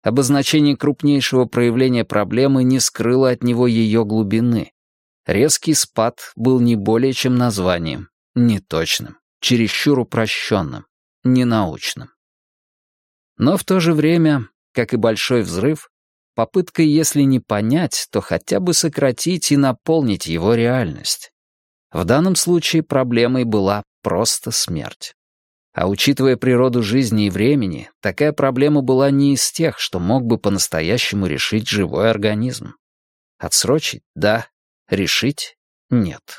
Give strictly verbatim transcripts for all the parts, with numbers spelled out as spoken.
Обозначение крупнейшего проявления проблемы не скрыло от него ее глубины. Резкий спад был не более чем названием, неточным, чересчур упрощенным, ненаучным. Но в то же время, как и большой взрыв, попытка, если не понять, то хотя бы сократить и наполнить его реальность. В данном случае проблемой была просто смерть. А учитывая природу жизни и времени, такая проблема была не из тех, что мог бы по-настоящему решить живой организм. Отсрочить — да, решить — нет.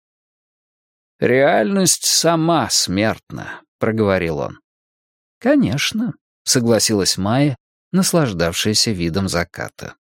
«Реальность сама смертна», — проговорил он. «Конечно», — согласилась Майя, наслаждавшаяся видом заката.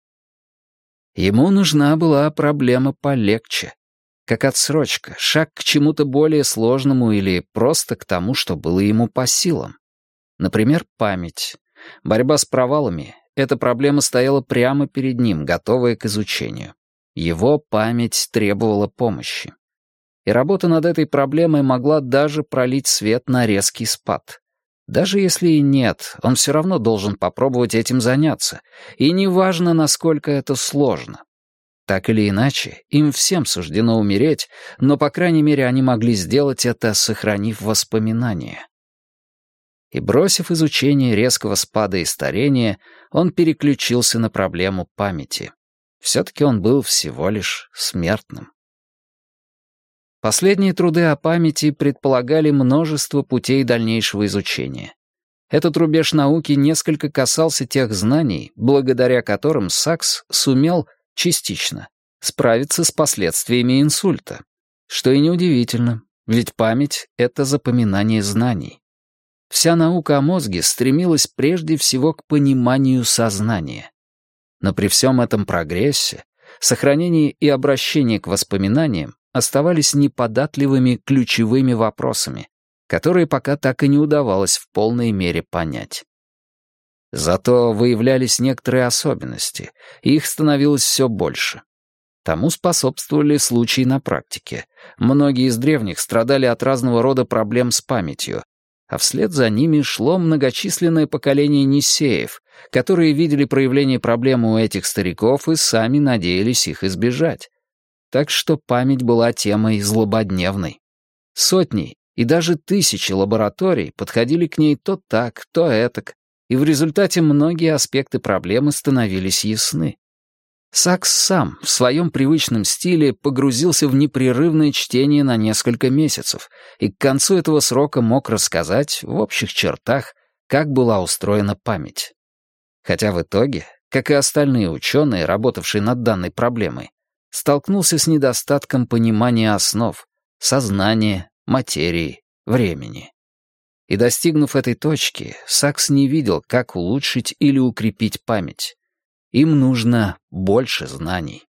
Ему нужна была проблема полегче, как отсрочка, шаг к чему-то более сложному или просто к тому, что было ему по силам. Например, память. Борьба с провалами — эта проблема стояла прямо перед ним, готовая к изучению. Его память требовала помощи. И работа над этой проблемой могла даже пролить свет на резкий спад. Даже если и нет, он все равно должен попробовать этим заняться, и неважно, насколько это сложно. Так или иначе, им всем суждено умереть, но, по крайней мере, они могли сделать это, сохранив воспоминания. И, бросив изучение резкого спада и старения, он переключился на проблему памяти. Все-таки он был всего лишь смертным. Последние труды о памяти предполагали множество путей дальнейшего изучения. Этот рубеж науки несколько касался тех знаний, благодаря которым Сакс сумел частично справиться с последствиями инсульта. Что и неудивительно, ведь память — это запоминание знаний. Вся наука о мозге стремилась прежде всего к пониманию сознания. Но при всем этом прогрессе сохранение и обращение к воспоминаниям оставались неподатливыми ключевыми вопросами, которые пока так и не удавалось в полной мере понять. Зато выявлялись некоторые особенности, и их становилось все больше. Тому способствовали случаи на практике. Многие из древних страдали от разного рода проблем с памятью, а вслед за ними шло многочисленное поколение ниссеев, которые видели проявление проблемы у этих стариков и сами надеялись их избежать. Так что память была темой злободневной. Сотни и даже тысячи лабораторий подходили к ней то так, то этак, и в результате многие аспекты проблемы становились ясны. Сакс сам в своем привычном стиле погрузился в непрерывное чтение на несколько месяцев и к концу этого срока мог рассказать в общих чертах, как была устроена память. Хотя в итоге, как и остальные ученые, работавшие над данной проблемой, столкнулся с недостатком понимания основ, сознания, материи, времени. И достигнув этой точки, Сакс не видел, как улучшить или укрепить память. Им нужно больше знаний.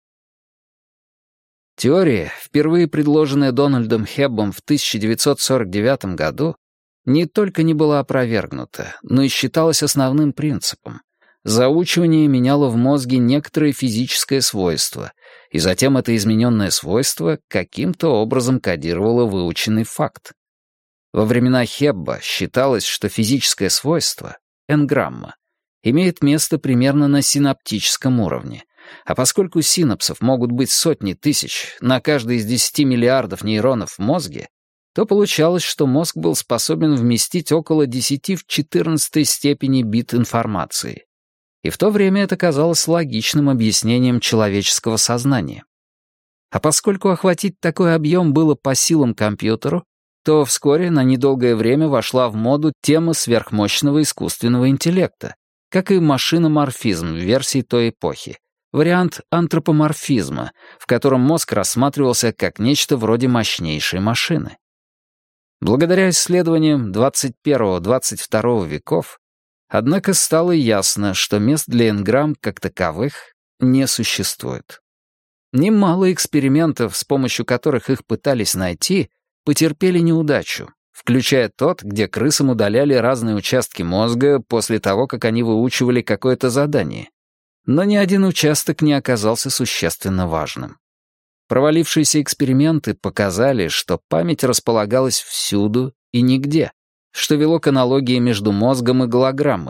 Теория, впервые предложенная Дональдом Хеббом в тысяча девятьсот сорок девятом году, не только не была опровергнута, но и считалась основным принципом. Заучивание меняло в мозге некоторое физическое свойство, и затем это измененное свойство каким-то образом кодировало выученный факт. Во времена Хебба считалось, что физическое свойство, энграмма, имеет место примерно на синаптическом уровне, а поскольку синапсов могут быть сотни тысяч на каждой из десяти миллиардов нейронов в мозге, то получалось, что мозг был способен вместить около десяти в четырнадцатой степени бит информации. И в то время это казалось логичным объяснением человеческого сознания. А поскольку охватить такой объем было по силам компьютеру, то вскоре на недолгое время вошла в моду тема сверхмощного искусственного интеллекта, как и машиноморфизм в версии той эпохи, вариант антропоморфизма, в котором мозг рассматривался как нечто вроде мощнейшей машины. Благодаря исследованиям двадцать первого — двадцать второго веков, однако стало ясно, что мест для энграмм как таковых не существует. Немало экспериментов, с помощью которых их пытались найти, потерпели неудачу, включая тот, где крысам удаляли разные участки мозга после того, как они выучивали какое-то задание. Но ни один участок не оказался существенно важным. Провалившиеся эксперименты показали, что память располагалась всюду и нигде, что вело к аналогии между мозгом и голограммой,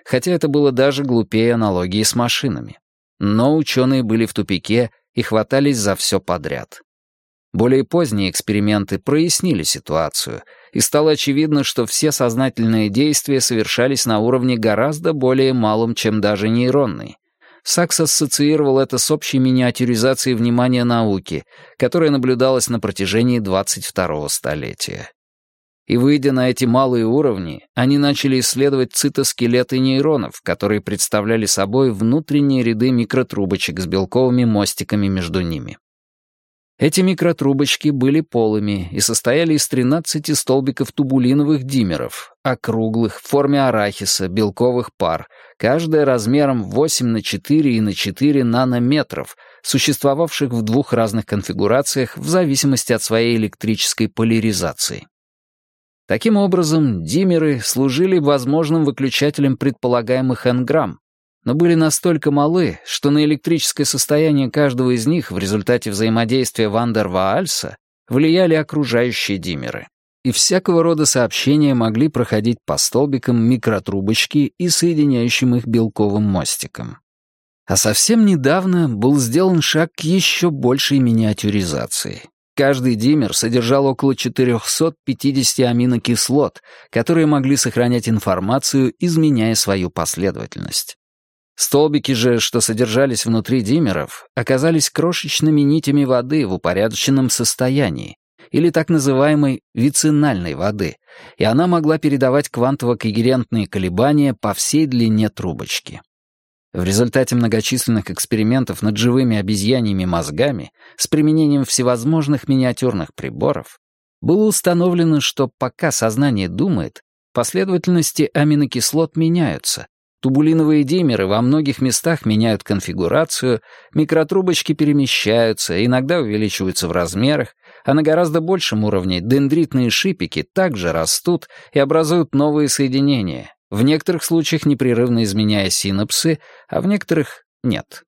хотя это было даже глупее аналогии с машинами. Но ученые были в тупике и хватались за все подряд. Более поздние эксперименты прояснили ситуацию, и стало очевидно, что все сознательные действия совершались на уровне гораздо более малом, чем даже нейронный. Сакс ассоциировал это с общей миниатюризацией внимания науки, которая наблюдалась на протяжении двадцать второго столетия. И, выйдя на эти малые уровни, они начали исследовать цитоскелеты нейронов, которые представляли собой внутренние ряды микротрубочек с белковыми мостиками между ними. Эти микротрубочки были полыми и состояли из тринадцати столбиков тубулиновых димеров, округлых, в форме арахиса, белковых пар, каждая размером восемь на четыре и на четыре нанометров, существовавших в двух разных конфигурациях в зависимости от своей электрической поляризации. Таким образом, димеры служили возможным выключателем предполагаемых энграмм, но были настолько малы, что на электрическое состояние каждого из них в результате взаимодействия Ван дер Ваальса влияли окружающие димеры. И всякого рода сообщения могли проходить по столбикам микротрубочки и соединяющим их белковым мостиком. А совсем недавно был сделан шаг к еще большей миниатюризации. Каждый димер содержал около четырехсот пятидесяти аминокислот, которые могли сохранять информацию, изменяя свою последовательность. Столбики же, что содержались внутри димеров, оказались крошечными нитями воды в упорядоченном состоянии, или так называемой вицинальной воды, и она могла передавать квантово-когерентные колебания по всей длине трубочки. В результате многочисленных экспериментов над живыми обезьяньими мозгами с применением всевозможных миниатюрных приборов было установлено, что пока сознание думает, последовательности аминокислот меняются, тубулиновые димеры во многих местах меняют конфигурацию, микротрубочки перемещаются, иногда увеличиваются в размерах, а на гораздо большем уровне дендритные шипики также растут и образуют новые соединения, в некоторых случаях непрерывно изменяя синапсы, а в некоторых — нет.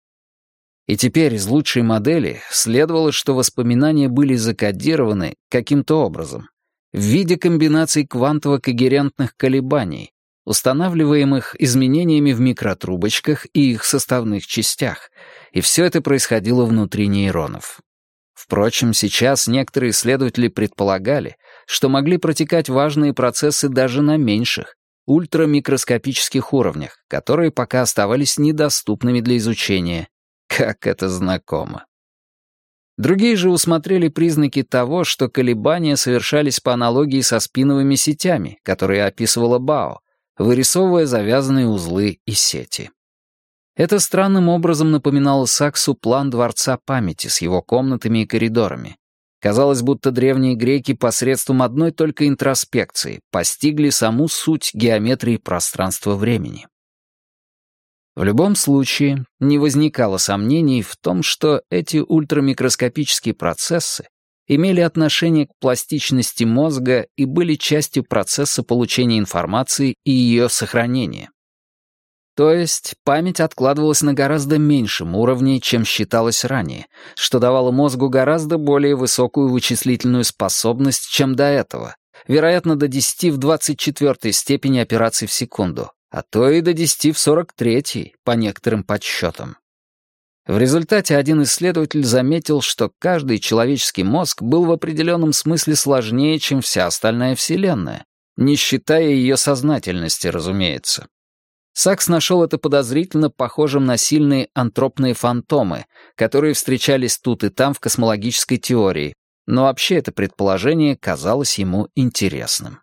И теперь из лучшей модели следовало, что воспоминания были закодированы каким-то образом, в виде комбинаций квантово-когерентных колебаний, устанавливаемых изменениями в микротрубочках и их составных частях, и все это происходило внутри нейронов. Впрочем, сейчас некоторые исследователи предполагали, что могли протекать важные процессы даже на меньших, ультрамикроскопических уровнях, которые пока оставались недоступными для изучения. Как это знакомо. Другие же усмотрели признаки того, что колебания совершались по аналогии со спиновыми сетями, которые описывала Бао, вырисовывая завязанные узлы и сети. Это странным образом напоминало Саксу план Дворца памяти с его комнатами и коридорами. Казалось, будто древние греки посредством одной только интроспекции постигли саму суть геометрии пространства-времени. В любом случае, не возникало сомнений в том, что эти ультрамикроскопические процессы имели отношение к пластичности мозга и были частью процесса получения информации и ее сохранения. То есть память откладывалась на гораздо меньшем уровне, чем считалось ранее, что давало мозгу гораздо более высокую вычислительную способность, чем до этого, вероятно, до десяти в двадцать четвёртой степени операций в секунду, а то и до десяти в сорок третьей, по некоторым подсчетам. В результате один исследователь заметил, что каждый человеческий мозг был в определенном смысле сложнее, чем вся остальная Вселенная, не считая ее сознательности, разумеется. Сакс нашел это подозрительно похожим на сильные антропные фантомы, которые встречались тут и там в космологической теории, но вообще это предположение казалось ему интересным.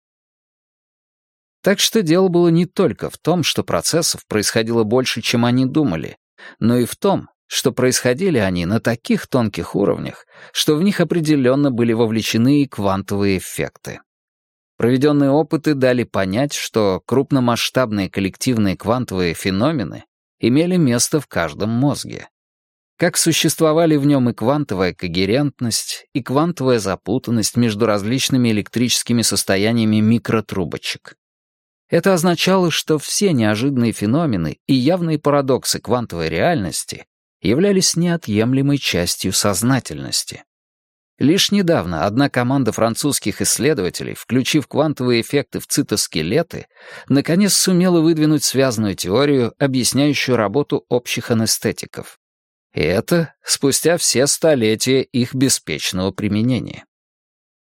Так что дело было не только в том, что процессов происходило больше, чем они думали, но и в том, что происходили они на таких тонких уровнях, что в них определенно были вовлечены и квантовые эффекты. Проведенные опыты дали понять, что крупномасштабные коллективные квантовые феномены имели место в каждом мозге. Как существовали в нем и квантовая когерентность, и квантовая запутанность между различными электрическими состояниями микротрубочек. Это означало, что все неожиданные феномены и явные парадоксы квантовой реальности являлись неотъемлемой частью сознательности. Лишь недавно одна команда французских исследователей, включив квантовые эффекты в цитоскелеты, наконец сумела выдвинуть связанную теорию, объясняющую работу общих анестетиков. И это спустя все столетия их беспечного применения.